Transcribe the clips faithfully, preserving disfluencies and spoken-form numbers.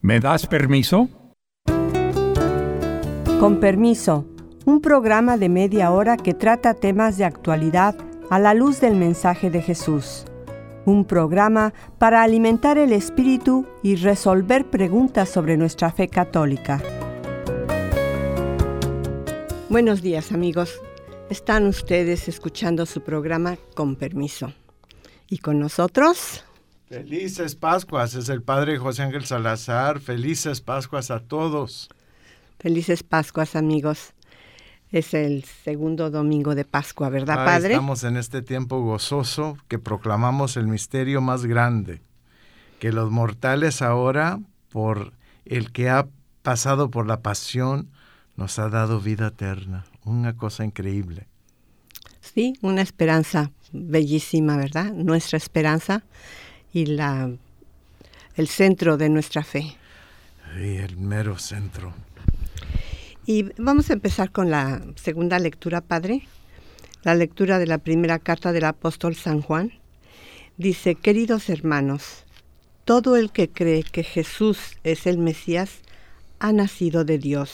¿Me das permiso? Con permiso, un programa de media hora que trata temas de actualidad a la luz del mensaje de Jesús. Un programa para alimentar el espíritu y resolver preguntas sobre nuestra fe católica. Buenos días, amigos. Están ustedes escuchando su programa Con Permiso. ¿Y con nosotros? Felices Pascuas, es el Padre José Ángel Salazar. Felices Pascuas a todos. Felices Pascuas, amigos. Es el segundo domingo de Pascua, ¿verdad, Ay, Padre? Estamos en este tiempo gozoso que proclamamos el misterio más grande, que los mortales ahora, por el que ha pasado por la pasión, nos ha dado vida eterna. Una cosa increíble. Sí, una esperanza bellísima, ¿verdad? Nuestra esperanza y la, el centro de nuestra fe. Sí, el mero centro. Y vamos a empezar con la segunda lectura, Padre. La lectura de la primera carta del apóstol San Juan. Dice: queridos hermanos, todo el que cree que Jesús es el Mesías ha nacido de Dios.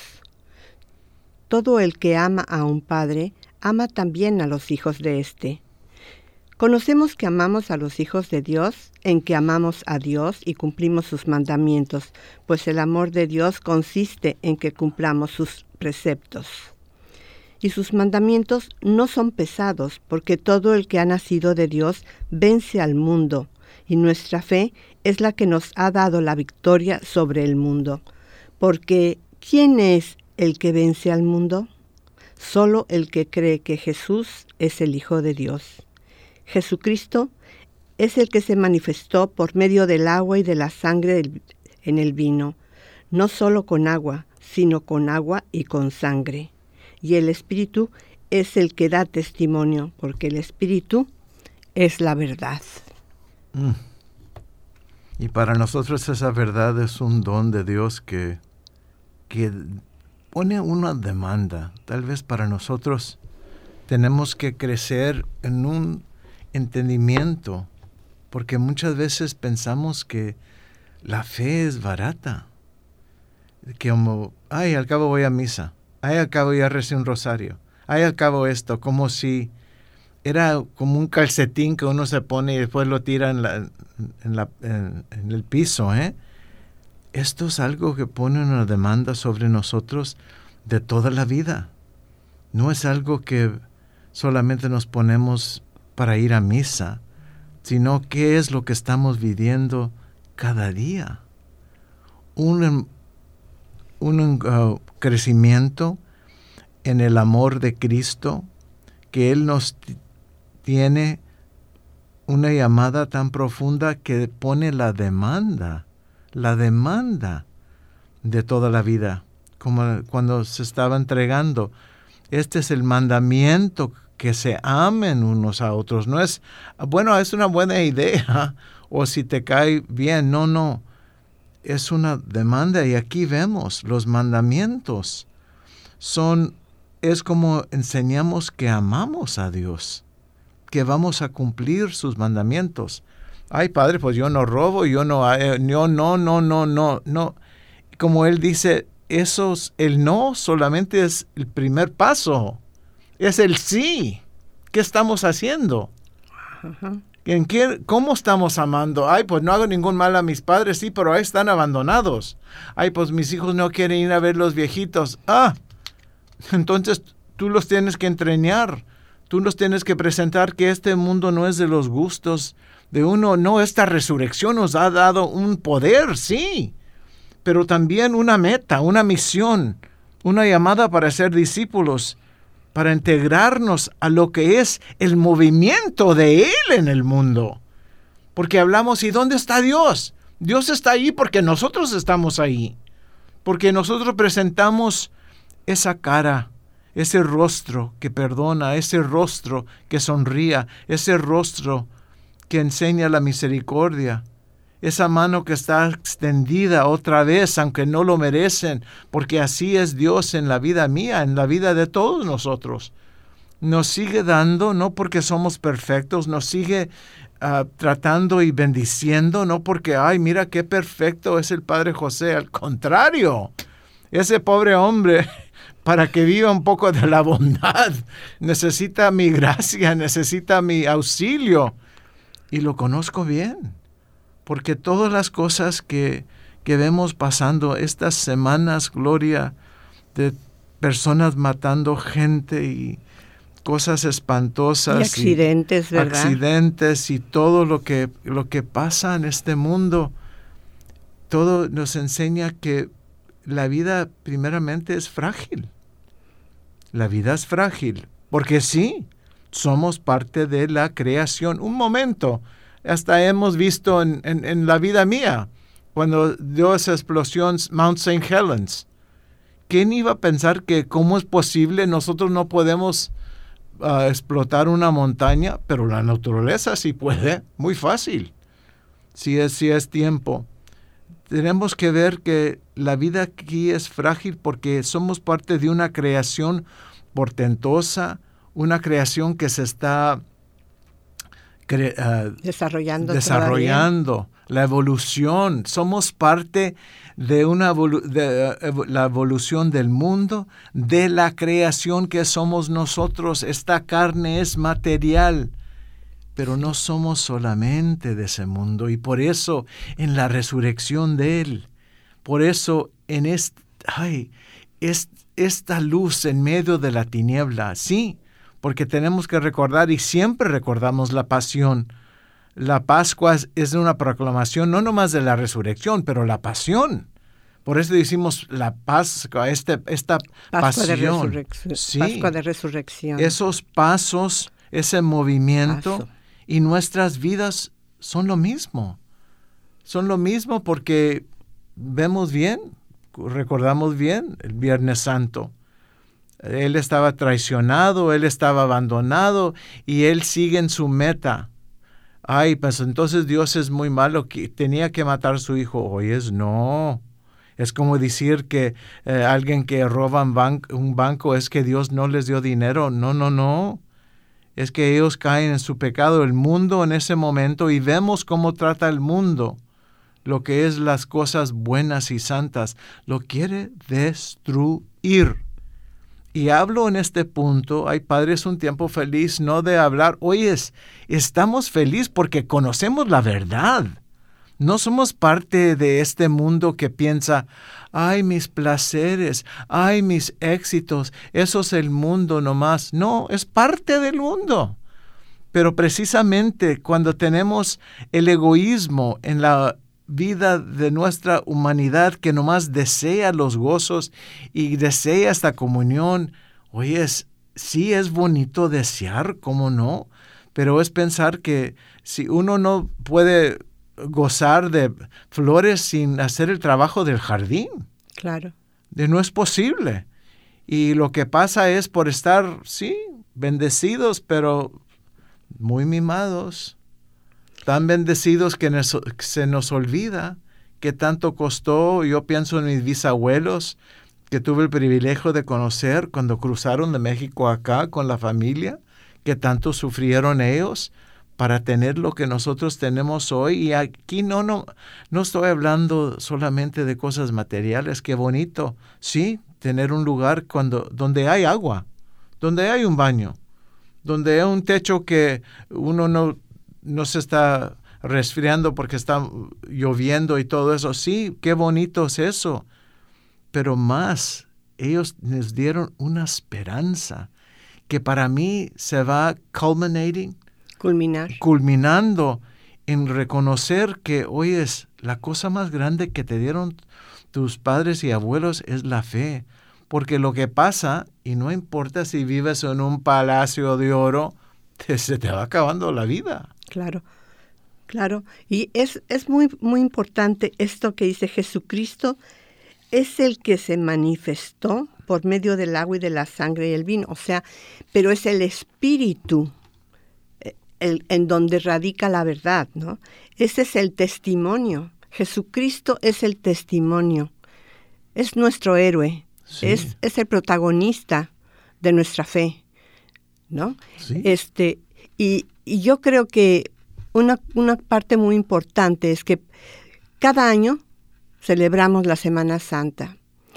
Todo el que ama a un padre, ama también a los hijos de éste. Conocemos que amamos a los hijos de Dios, en que amamos a Dios y cumplimos sus mandamientos, pues el amor de Dios consiste en que cumplamos sus preceptos. Y sus mandamientos no son pesados, porque todo el que ha nacido de Dios vence al mundo, y nuestra fe es la que nos ha dado la victoria sobre el mundo. Porque, ¿quién es el que vence al mundo? Solo el que cree que Jesús es el Hijo de Dios. Jesucristo es el que se manifestó por medio del agua y de la sangre del, en el vino, no solo con agua, sino con agua y con sangre. Y el Espíritu es el que da testimonio, porque el Espíritu es la verdad. Mm. Y para nosotros esa verdad es un don de Dios que, que pone una demanda. Tal vez para nosotros tenemos que crecer en un entendimiento, porque muchas veces pensamos que la fe es barata, que como, ay, al cabo voy a misa, ay, al cabo ya recé un rosario, ay, al cabo esto, como si era como un calcetín que uno se pone y después lo tira en, la, en, la, en, en el piso, ¿eh? Esto es algo que pone una demanda sobre nosotros de toda la vida. No es algo que solamente nos ponemos para ir a misa, sino qué es lo que estamos viviendo cada día. Un, un uh, crecimiento en el amor de Cristo, que Él nos t- tiene una llamada tan profunda que pone la demanda, la demanda de toda la vida, como cuando se estaba entregando. Este es el mandamiento, que se amen unos a otros. No es, bueno, es una buena idea, o si te cae bien. No, no. Es una demanda, y aquí vemos los mandamientos. Son, es como enseñamos que amamos a Dios, que vamos a cumplir sus mandamientos. Ay, Padre, pues yo no robo, yo no, eh, yo no, no, no, no, no. Como Él dice, esos, el no solamente es el primer paso. Es el sí. ¿Qué estamos haciendo? Ajá. ¿En qué, ¿Cómo estamos amando? Ay, pues no hago ningún mal a mis padres, sí, pero ahí están abandonados. Ay, pues mis hijos no quieren ir a ver los viejitos. Ah, entonces tú los tienes que entrenar. Tú los tienes que presentar que este mundo no es de los gustos de uno. No, esta resurrección nos ha dado un poder, sí, pero también una meta, una misión, una llamada para ser discípulos, para integrarnos a lo que es el movimiento de Él en el mundo. Porque hablamos, ¿y dónde está Dios? Dios está ahí porque nosotros estamos ahí. Porque nosotros presentamos esa cara, ese rostro que perdona, ese rostro que sonría, ese rostro que enseña la misericordia, esa mano que está extendida otra vez, aunque no lo merecen, porque así es Dios en la vida mía, en la vida de todos nosotros. Nos sigue dando, no porque somos perfectos, nos sigue uh, tratando y bendiciendo, no porque, ay, mira qué perfecto es el Padre José. Al contrario, ese pobre hombre, para que viva un poco de la bondad, necesita mi gracia, necesita mi auxilio. Y lo conozco bien, porque todas las cosas que, que vemos pasando estas semanas, Gloria, de personas matando gente y cosas espantosas. Y accidentes, y ¿verdad? Accidentes y todo lo que, lo que pasa en este mundo, todo nos enseña que la vida primeramente es frágil. La vida es frágil, porque sí, somos parte de la creación. Un momento, hasta hemos visto en, en, en la vida mía, cuando dio esa explosión Mount Saint Helens. ¿Quién iba a pensar que cómo es posible nosotros no podemos uh, explotar una montaña? Pero la naturaleza sí puede, muy fácil, si es, si es tiempo. Tenemos que ver que la vida aquí es frágil porque somos parte de una creación portentosa, una creación que se está cre- uh, desarrollando. desarrollando, la evolución. Somos parte de, una evolu- de uh, la evolución del mundo, de la creación que somos nosotros. Esta carne es material, pero no somos solamente de ese mundo, y por eso en la resurrección de Él, por eso en este, ay, es, esta luz en medio de la tiniebla, sí, porque tenemos que recordar, y siempre recordamos la pasión. La Pascua es, es una proclamación no nomás de la resurrección, pero la pasión. Por eso decimos la Pascua, este, esta Pascua de pasión. resurrección. Sí, Pascua de resurrección. Esos pasos, ese movimiento. Paso. Y nuestras vidas son lo mismo. Son lo mismo porque vemos bien, recordamos bien el Viernes Santo. Él estaba traicionado, él estaba abandonado y él sigue en su meta. Ay, pues entonces Dios es muy malo, que tenía que matar a su hijo. Oyes, no. Es como decir que eh, alguien que roba un, ban- un banco es que Dios no les dio dinero. No, no, no. Es que ellos caen en su pecado, el mundo en ese momento, y vemos cómo trata el mundo, lo que es las cosas buenas y santas, lo quiere destruir. Y hablo en este punto, ay Padre, es un tiempo feliz, no de hablar, oye, estamos felices porque conocemos la verdad. No somos parte de este mundo que piensa, ay, mis placeres, ay, mis éxitos, eso es el mundo nomás. No, es parte del mundo. Pero precisamente cuando tenemos el egoísmo en la vida de nuestra humanidad que nomás desea los gozos y desea esta comunión, oye, es, sí es bonito desear, ¿cómo no? Pero es pensar que si uno no puede gozar de flores sin hacer el trabajo del jardín. Claro. De no es posible. Y lo que pasa es por estar, sí, bendecidos, pero muy mimados. Tan bendecidos que nos, se nos olvida que tanto costó. Yo pienso en mis bisabuelos que tuve el privilegio de conocer cuando cruzaron de México acá con la familia, que tanto sufrieron ellos para tener lo que nosotros tenemos hoy. Y aquí no, no, no estoy hablando solamente de cosas materiales, qué bonito, sí, tener un lugar cuando, donde hay agua, donde hay un baño, donde hay un techo que uno no, no se está resfriando porque está lloviendo y todo eso. Sí, qué bonito es eso. Pero más, ellos nos dieron una esperanza que para mí se va culminating, Culminar. culminando en reconocer que, oye, la cosa más grande que te dieron tus padres y abuelos es la fe. Porque lo que pasa, y no importa si vives en un palacio de oro, te, se te va acabando la vida. Claro, claro. Y es, es muy, muy importante esto que dice Jesucristo, es el que se manifestó por medio del agua y de la sangre y el vino. O sea, pero es el Espíritu El, en donde radica la verdad, ¿no? Ese es el testimonio. Jesucristo es el testimonio. Es nuestro héroe. Sí. Es, es el protagonista de nuestra fe, ¿no? Sí. Este, y, y yo creo que una, una parte muy importante es que cada año celebramos la Semana Santa.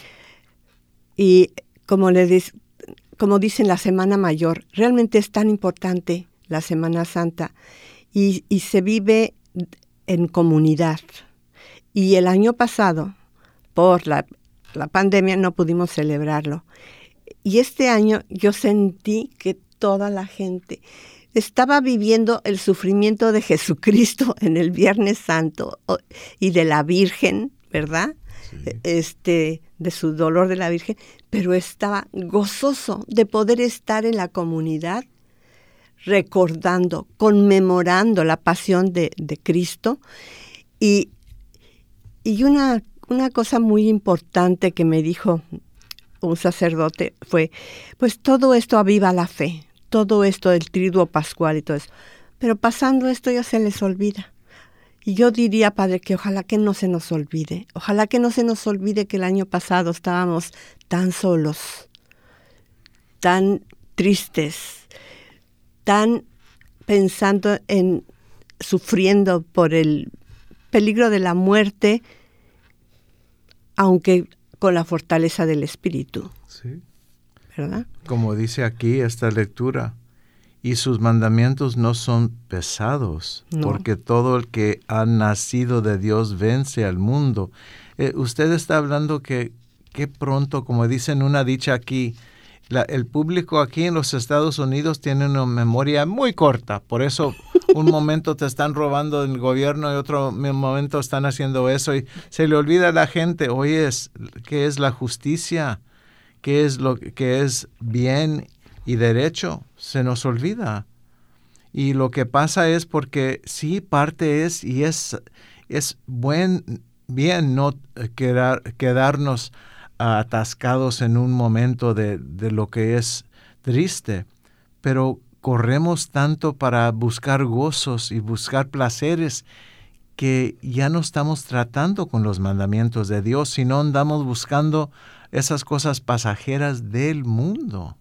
Y como, le dice, como dicen, la Semana Mayor, realmente es tan importante la Semana Santa y, y se vive en comunidad. Y el año pasado, por la, la pandemia, no pudimos celebrarlo. Y este año yo sentí que toda la gente estaba viviendo el sufrimiento de Jesucristo en el Viernes Santo y de la Virgen, ¿verdad? Sí. Este, de su dolor de la Virgen, pero estaba gozoso de poder estar en la comunidad recordando, conmemorando la pasión de, de Cristo. Y, y una, una cosa muy importante que me dijo un sacerdote fue, pues todo esto aviva la fe, todo esto del triduo pascual y todo eso, pero pasando esto ya se les olvida. Y yo diría, Padre, que ojalá que no se nos olvide, ojalá que no se nos olvide que el año pasado estábamos tan solos, tan tristes, tan pensando en, sufriendo por el peligro de la muerte, aunque con la fortaleza del Espíritu. Sí. ¿Verdad? Como dice aquí esta lectura, y sus mandamientos no son pesados, no. Porque todo el que ha nacido de Dios vence al mundo. Eh, usted está hablando que, que pronto, como dicen una dicha aquí, la, el público aquí en los Estados Unidos tiene una memoria muy corta, por eso un momento te están robando el gobierno y otro momento están haciendo eso y se le olvida a la gente, oye, ¿qué es la justicia? ¿Qué es lo que es bien y derecho? Se nos olvida. Y lo que pasa es porque sí, parte es, y es, es buen, bien no quedar, quedarnos atascados en un momento de, de lo que es triste, pero corremos tanto para buscar gozos y buscar placeres que ya no estamos tratando con los mandamientos de Dios, sino andamos buscando esas cosas pasajeras del mundo.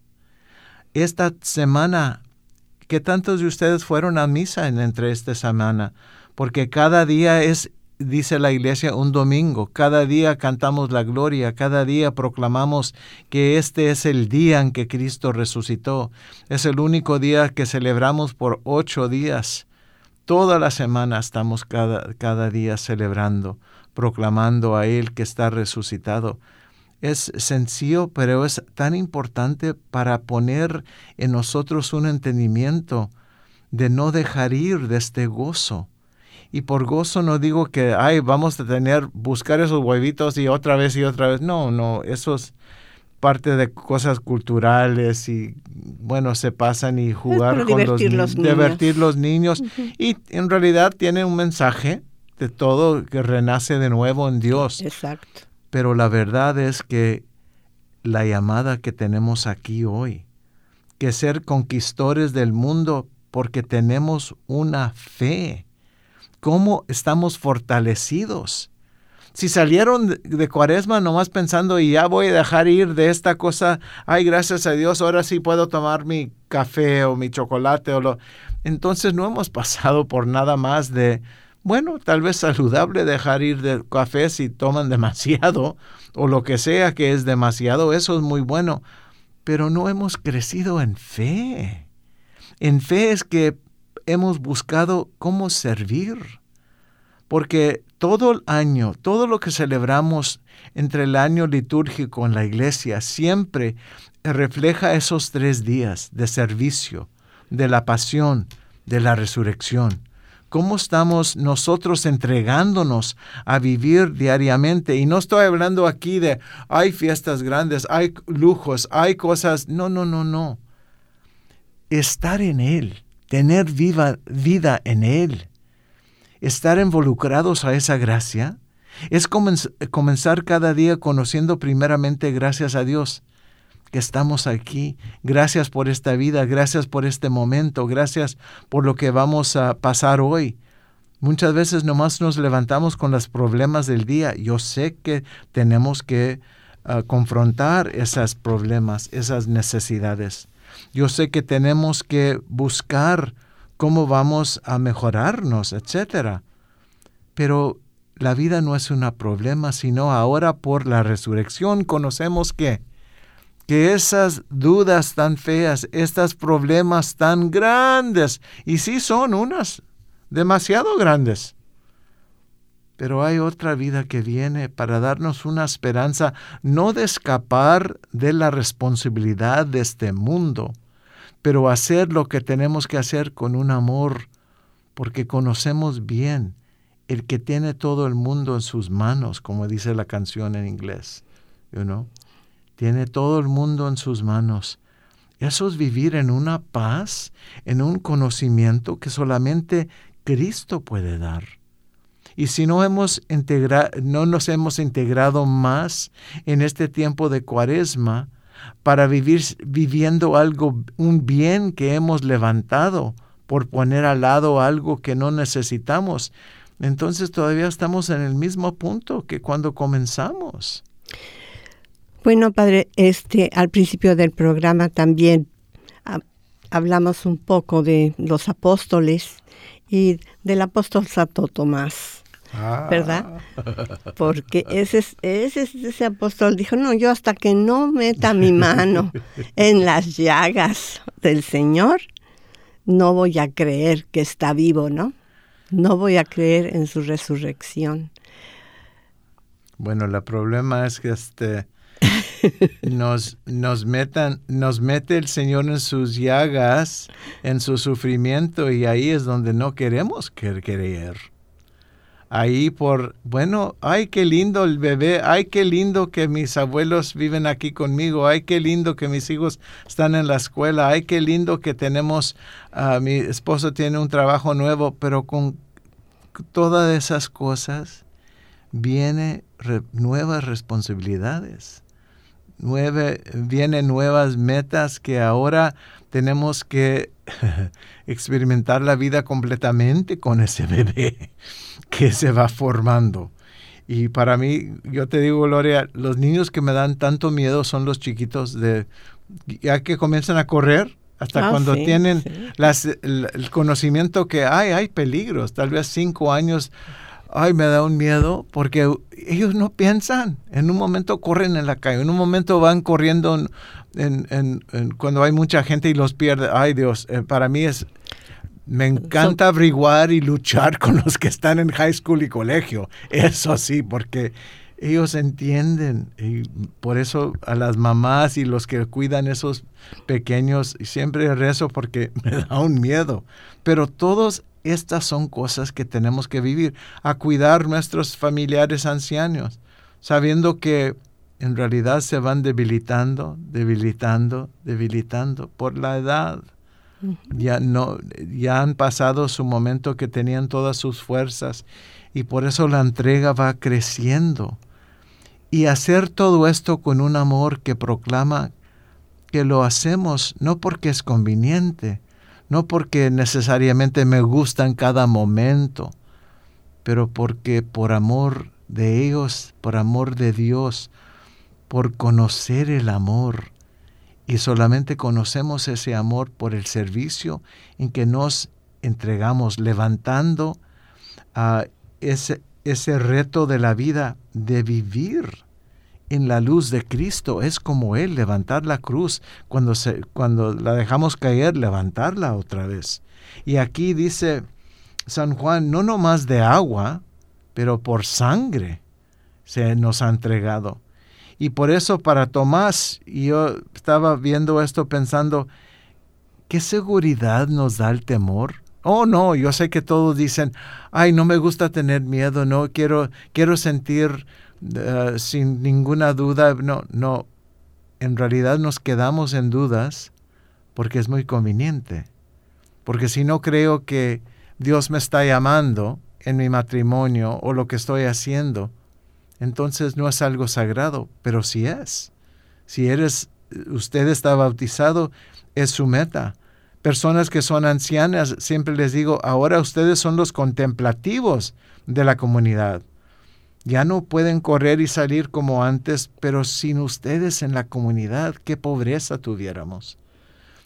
Esta semana, ¿qué tantos de ustedes fueron a misa en, entre esta semana? Porque cada día es, dice la iglesia, un domingo. Cada día cantamos la gloria, cada día proclamamos que este es el día en que Cristo resucitó. Es el único día que celebramos por ocho días. Toda la semana estamos cada, cada día celebrando, proclamando a Él que está resucitado. Es sencillo, pero es tan importante para poner en nosotros un entendimiento de no dejar ir de este gozo. Y por gozo no digo que, ay, vamos a tener, buscar esos huevitos y otra vez y otra vez. No, no, eso es parte de cosas culturales y, bueno, se pasan y jugar con divertir los, los niños. divertir los niños. Uh-huh. Y en realidad tiene un mensaje de todo que renace de nuevo en Dios. Exacto. Pero la verdad es que la llamada que tenemos aquí hoy, que ser conquistadores del mundo porque tenemos una fe. ¿Cómo estamos fortalecidos? Si salieron de, de Cuaresma nomás pensando, y ya voy a dejar ir de esta cosa, ay, gracias a Dios, ahora sí puedo tomar mi café o mi chocolate, o lo... entonces no hemos pasado por nada más de... Bueno, tal vez saludable dejar ir del café si toman demasiado o lo que sea que es demasiado, eso es muy bueno, pero no hemos crecido en fe. En fe es que hemos buscado cómo servir, porque todo el año, todo lo que celebramos entre el año litúrgico en la iglesia siempre refleja esos tres días de servicio, de la pasión, de la resurrección. ¿Cómo estamos nosotros entregándonos a vivir diariamente? Y no estoy hablando aquí de, hay fiestas grandes, hay lujos, hay cosas. No, no, no, no. Estar en Él, tener viva vida en Él, estar involucrados a esa gracia, es comenz- comenzar cada día conociendo primeramente gracias a Dios que estamos aquí. Gracias por esta vida, gracias por este momento, gracias por lo que vamos a pasar hoy. Muchas veces nomás nos levantamos con los problemas del día. Yo sé que tenemos que uh, confrontar esos problemas, esas necesidades. Yo sé que tenemos que buscar cómo vamos a mejorarnos, etcétera. Pero la vida no es un problema, sino ahora por la resurrección conocemos que, que esas dudas tan feas, estos problemas tan grandes, y sí son unas demasiado grandes, pero hay otra vida que viene para darnos una esperanza, no de escapar de la responsabilidad de este mundo, pero hacer lo que tenemos que hacer con un amor, porque conocemos bien el que tiene todo el mundo en sus manos, como dice la canción en inglés, you know? Tiene todo el mundo en sus manos. Eso es vivir en una paz, en un conocimiento que solamente Cristo puede dar. Y si no hemos integra- no nos hemos integrado más en este tiempo de Cuaresma para vivir viviendo algo, un bien que hemos levantado por poner al lado algo que no necesitamos, entonces todavía estamos en el mismo punto que cuando comenzamos. Bueno, padre, este, al principio del programa también ah, hablamos un poco de los apóstoles y del apóstol Santo Tomás. Ah. ¿Verdad? Porque ese, ese, ese apóstol dijo, no, yo hasta que no meta mi mano en las llagas del Señor, no voy a creer que está vivo, ¿no? No voy a creer en su resurrección. Bueno, el problema es que este nos, nos metan, nos mete el Señor en sus llagas, en su sufrimiento, y ahí es donde no queremos creer. Ahí por, bueno, ay, qué lindo el bebé, ay, qué lindo que mis abuelos viven aquí conmigo, ay, qué lindo que mis hijos están en la escuela, ay, qué lindo que tenemos, uh, mi esposo tiene un trabajo nuevo, pero con todas esas cosas vienen re, nuevas responsabilidades, nueve, vienen nuevas metas que ahora tenemos que experimentar la vida completamente con ese bebé que se va formando. Y para mí, yo te digo, Gloria, los niños que me dan tanto miedo son los chiquitos de ya que comienzan a correr hasta ah, cuando sí, tienen sí. Las, el, el conocimiento que hay, hay peligros, tal vez cinco años. Ay, me da un miedo porque ellos no piensan. En un momento corren en la calle, en un momento van corriendo en, en, en, en, cuando hay mucha gente y los pierde. Ay, Dios, eh, para mí es... Me encanta averiguar y luchar con los que están en high school y colegio. Eso sí, porque ellos entienden. Y por eso a las mamás y los que cuidan esos pequeños, siempre rezo porque me da un miedo. Pero todas estas son cosas que tenemos que vivir. A cuidar nuestros familiares ancianos, sabiendo que en realidad se van debilitando, debilitando, debilitando por la edad. Ya no, ya han pasado su momento que tenían todas sus fuerzas y por eso la entrega va creciendo. Y hacer todo esto con un amor que proclama que lo hacemos no porque es conveniente, no porque necesariamente me gusta en cada momento, pero porque por amor de ellos, por amor de Dios, por conocer el amor. Y solamente conocemos ese amor por el servicio en que nos entregamos, levantando uh, ese, ese reto de la vida de vivir en la luz de Cristo. Es como Él, levantar la cruz. Cuando, se, cuando la dejamos caer, levantarla otra vez. Y aquí dice San Juan, no nomás de agua, pero por sangre se nos ha entregado. Y por eso para Tomás, yo estaba viendo esto pensando, ¿qué seguridad nos da el temor? Oh, no, yo sé que todos dicen, ay, no me gusta tener miedo, no, quiero, quiero sentir uh, sin ninguna duda. No, no, en realidad nos quedamos en dudas porque es muy conveniente. Porque si no creo que Dios me está llamando en mi matrimonio o lo que estoy haciendo, entonces no es algo sagrado, pero sí es. Si eres, usted está bautizado, es su meta. Personas que son ancianas, siempre les digo, ahora ustedes son los contemplativos de la comunidad. Ya no pueden correr y salir como antes, pero sin ustedes en la comunidad, qué pobreza tuviéramos.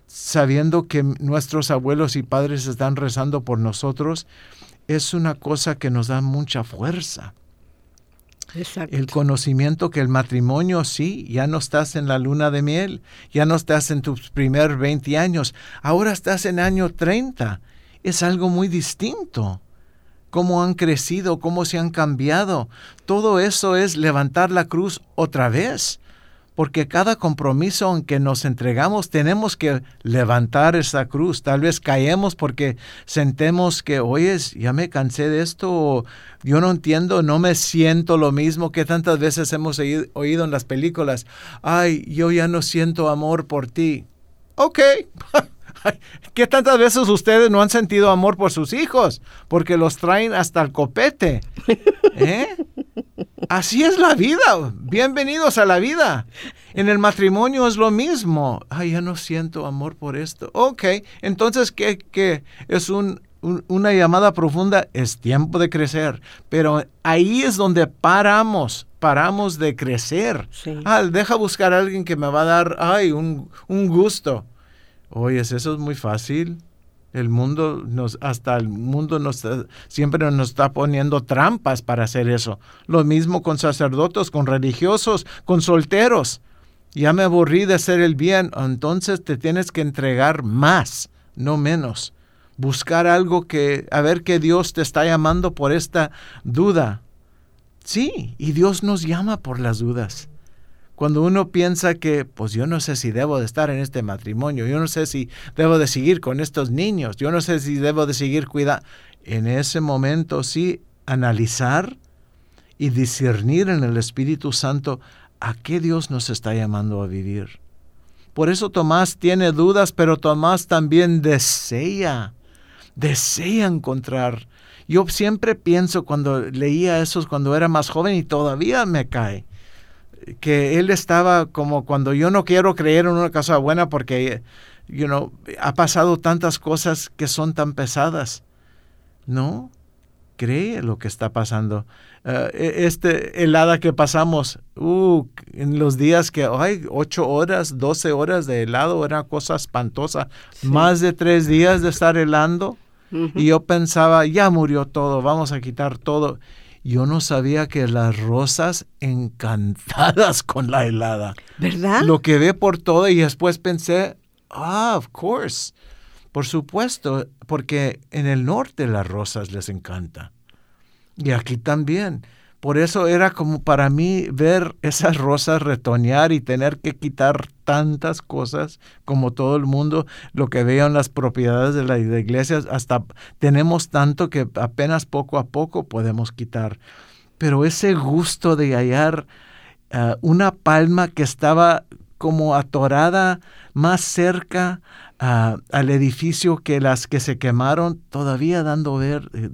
sabiendo que nuestros abuelos y padres están rezando por nosotros, es una cosa que nos da mucha fuerza. Exacto. El conocimiento que el matrimonio, sí, ya no estás en la luna de miel, ya no estás en tus primeros veinte años, ahora estás en año treinta. Es algo muy distinto. Cómo han crecido, cómo se han cambiado. Todo eso es levantar la cruz otra vez. Porque cada compromiso en que nos entregamos tenemos que levantar esa cruz. Tal vez caemos porque sentemos que, oye, ya me cansé de esto, o yo no entiendo, no me siento lo mismo que tantas veces hemos oído en las películas. Ay, yo ya no siento amor por ti. Ok. ¿Qué tantas veces ustedes no han sentido amor por sus hijos? Porque los traen hasta el copete. ¿Eh? Así es la vida. Bienvenidos a la vida. En el matrimonio es lo mismo. Ay, ya no siento amor por esto. Ok, entonces, ¿qué, qué? Es un, un, una llamada profunda. Es tiempo de crecer. Pero ahí es donde paramos. Paramos de crecer. Sí. Ah, deja buscar a alguien que me va a dar, ay, un, un gusto. Oye, eso es muy fácil. El mundo, nos, hasta el mundo nos, siempre nos está poniendo trampas para hacer eso. Lo mismo con sacerdotes, con religiosos, con solteros. Ya me aburrí de hacer el bien, entonces te tienes que entregar más, no menos. Buscar algo que, a ver que Dios te está llamando por esta duda. Sí, y Dios nos llama por las dudas. Cuando uno piensa que, pues yo no sé si debo de estar en este matrimonio, yo no sé si debo de seguir con estos niños, yo no sé si debo de seguir cuidando. En ese momento sí, analizar y discernir en el Espíritu Santo a qué Dios nos está llamando a vivir. Por eso Tomás tiene dudas, pero Tomás también desea, desea encontrar. Yo siempre pienso cuando leía eso, cuando era más joven y todavía me cae, que él estaba como cuando yo no quiero creer en una cosa buena porque, you know, ha pasado tantas cosas que son tan pesadas. No, cree lo que está pasando. Uh, este helada que pasamos, uh, en los días que hay ocho horas, doce horas de helado, era cosa espantosa. Sí. Más de tres días de estar helando. Uh-huh. Y yo pensaba, ya murió todo, vamos a quitar todo. Yo no sabía que las rosas encantadas con la helada. ¿Verdad? Lo quedé por todo y después pensé, ah, of course, por supuesto, porque en el norte las rosas les encanta. Y aquí también. Por eso era como para mí ver esas rosas retoñar y tener que quitar tantas cosas como todo el mundo, lo que veo en las propiedades de las iglesias, hasta tenemos tanto que apenas poco a poco podemos quitar. Pero ese gusto de hallar uh, una palma que estaba como atorada más cerca uh, al edificio que las que se quemaron, todavía dando ver... Eh,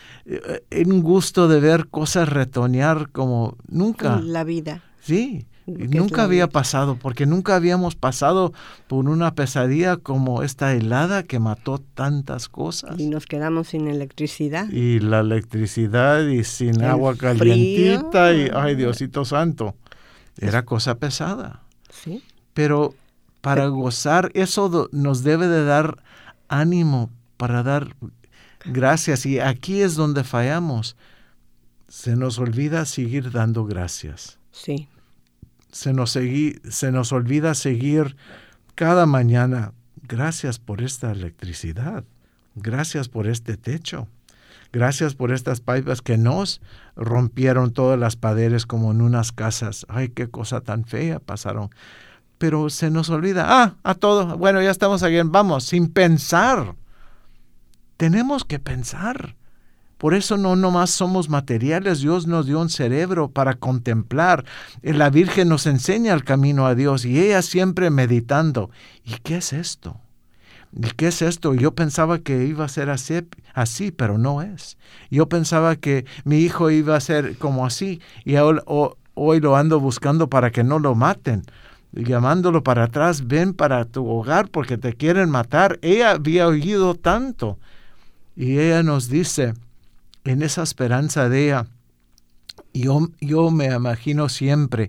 un gusto de ver cosas retoñar como nunca. La vida. Sí, nunca había vida. pasado, porque nunca habíamos pasado por una pesadilla como esta helada que mató tantas cosas. Y nos quedamos sin electricidad. Y la electricidad y sin El agua calientita frío. Y, ay, Diosito santo, era cosa pesada. Sí. Pero para Pero, gozar, eso do, nos debe de dar ánimo para dar gracias, y aquí es donde fallamos. Se nos olvida seguir dando gracias. Sí. Se nos, segui, se nos olvida seguir cada mañana. Gracias por esta electricidad. Gracias por este techo. Gracias por estas pipas que nos rompieron todas las paredes como en unas casas. Ay, qué cosa tan fea pasaron. Pero se nos olvida. Ah, a todo. Bueno, ya estamos aquí. Vamos, sin pensar. Tenemos que pensar. Por eso no nomás somos materiales. Dios nos dio un cerebro para contemplar. La Virgen nos enseña el camino a Dios y ella siempre meditando. ¿Y qué es esto? ¿Y qué es esto? Yo pensaba que iba a ser así, así, pero no es. Yo pensaba que mi hijo iba a ser como así y hoy, hoy lo ando buscando para que no lo maten. Llamándolo para atrás, ven para tu hogar porque te quieren matar. Ella había oído tanto. Y ella nos dice, en esa esperanza de ella, yo, yo me imagino siempre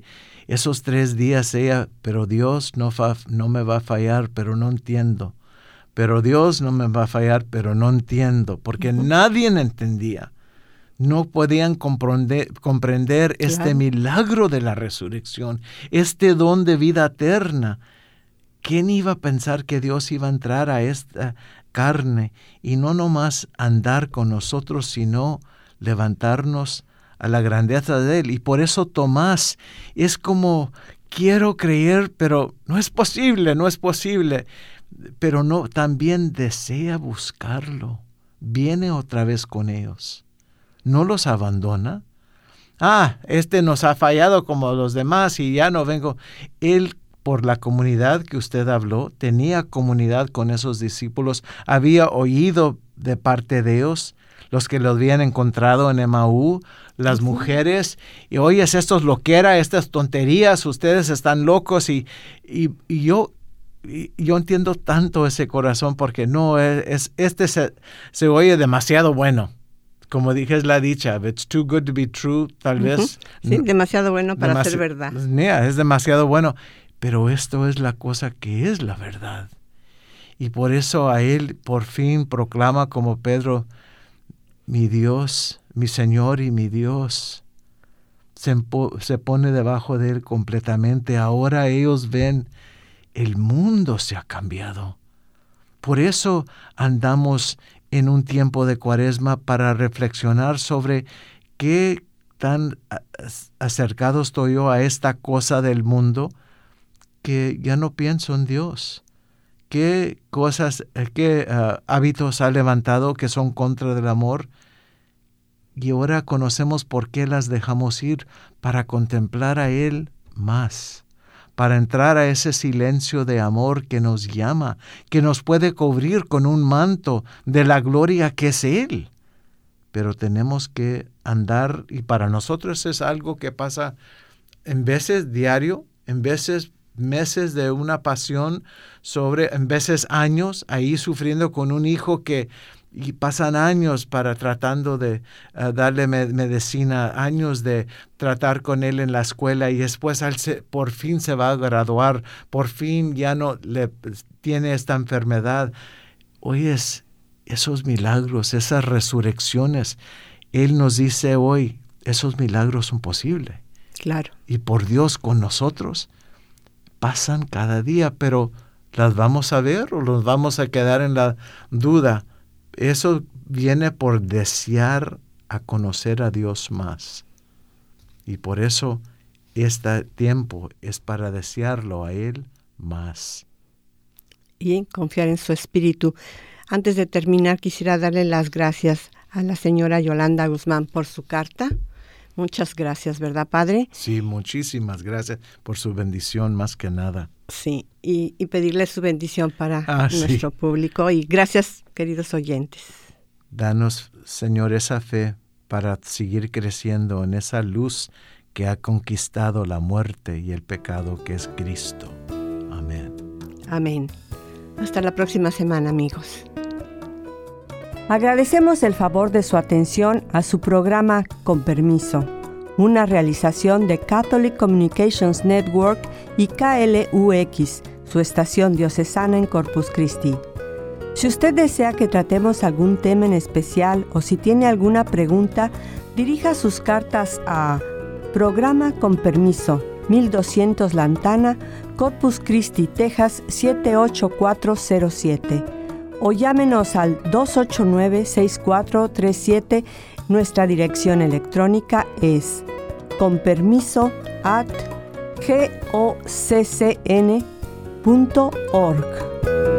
esos tres días ella, pero Dios no, fa, no me va a fallar, pero no entiendo. Pero Dios no me va a fallar, pero no entiendo, porque uh-huh. nadie entendía. No podían comprender, comprender claro. este milagro de la resurrección, este don de vida eterna. ¿Quién iba a pensar que Dios iba a entrar a esta carne y no nomás andar con nosotros, sino levantarnos a la grandeza de Él? Y por eso Tomás es como, quiero creer, pero no es posible, no es posible. Pero no, también desea buscarlo. Viene otra vez con ellos. No los abandona. Ah, este nos ha fallado como los demás y ya no vengo. Él, por la comunidad que usted habló, tenía comunidad con esos discípulos, había oído de parte de ellos, los que lo habían encontrado en Emaú, las uh-huh. mujeres, y oyes, esto es loquera, estas tonterías, ustedes están locos, y, y, y yo... Y yo entiendo tanto ese corazón porque no, es, este se, se oye demasiado bueno. Como dije, es la dicha. It's too good to be true, tal uh-huh. vez. Sí, no, demasiado bueno para demasi- ser verdad. Yeah, es demasiado bueno. Pero esto es la cosa que es la verdad. Y por eso a él por fin proclama como Pedro, mi Dios, mi Señor y mi Dios. Se, empo- se pone debajo de él completamente. Ahora ellos ven, el mundo se ha cambiado. Por eso andamos en un tiempo de Cuaresma para reflexionar sobre qué tan acercado estoy yo a esta cosa del mundo que ya no pienso en Dios. ¿Qué cosas, qué uh, hábitos ha levantado que son contra del amor? Y ahora conocemos por qué las dejamos ir, para contemplar a Él más. Para entrar a ese silencio de amor que nos llama, que nos puede cubrir con un manto de la gloria que es Él. Pero tenemos que andar, y para nosotros es algo que pasa en veces diario, en veces meses de una pasión, sobre, en veces años, ahí sufriendo con un hijo que y pasan años para tratando de uh, darle me- medicina, años de tratar con él en la escuela, y después él se, por fin se va a graduar, por fin ya no le tiene esta enfermedad. Oyes, esos milagros, esas resurrecciones, Él nos dice hoy, esos milagros son posibles. Claro. Y por Dios con nosotros pasan cada día, pero ¿las vamos a ver o nos vamos a quedar en la duda? Eso viene por desear a conocer a Dios más. Y por eso este tiempo es para desearlo a Él más. Y confiar en su Espíritu. Antes de terminar, quisiera darle las gracias a la señora Yolanda Guzmán por su carta. Muchas gracias, ¿verdad, Padre? Sí, muchísimas gracias por su bendición más que nada. Sí, y, y pedirle su bendición para ah, nuestro sí. público. Y gracias, queridos oyentes. Danos, Señor, esa fe para seguir creciendo en esa luz que ha conquistado la muerte y el pecado, que es Cristo. Amén. Amén. Hasta la próxima semana, amigos. Agradecemos el favor de su atención a su programa Con Permiso, una realización de Catholic Communications Network y K L U X, su estación diocesana en Corpus Christi. Si usted desea que tratemos algún tema en especial o si tiene alguna pregunta, dirija sus cartas a Programa Con Permiso, mil doscientos Lantana, Corpus Christi, Texas siete ocho cuatro cero siete. O llámenos al dos ocho nueve, seis cuatro tres siete. Nuestra dirección electrónica es conpermiso arroba goccn punto org.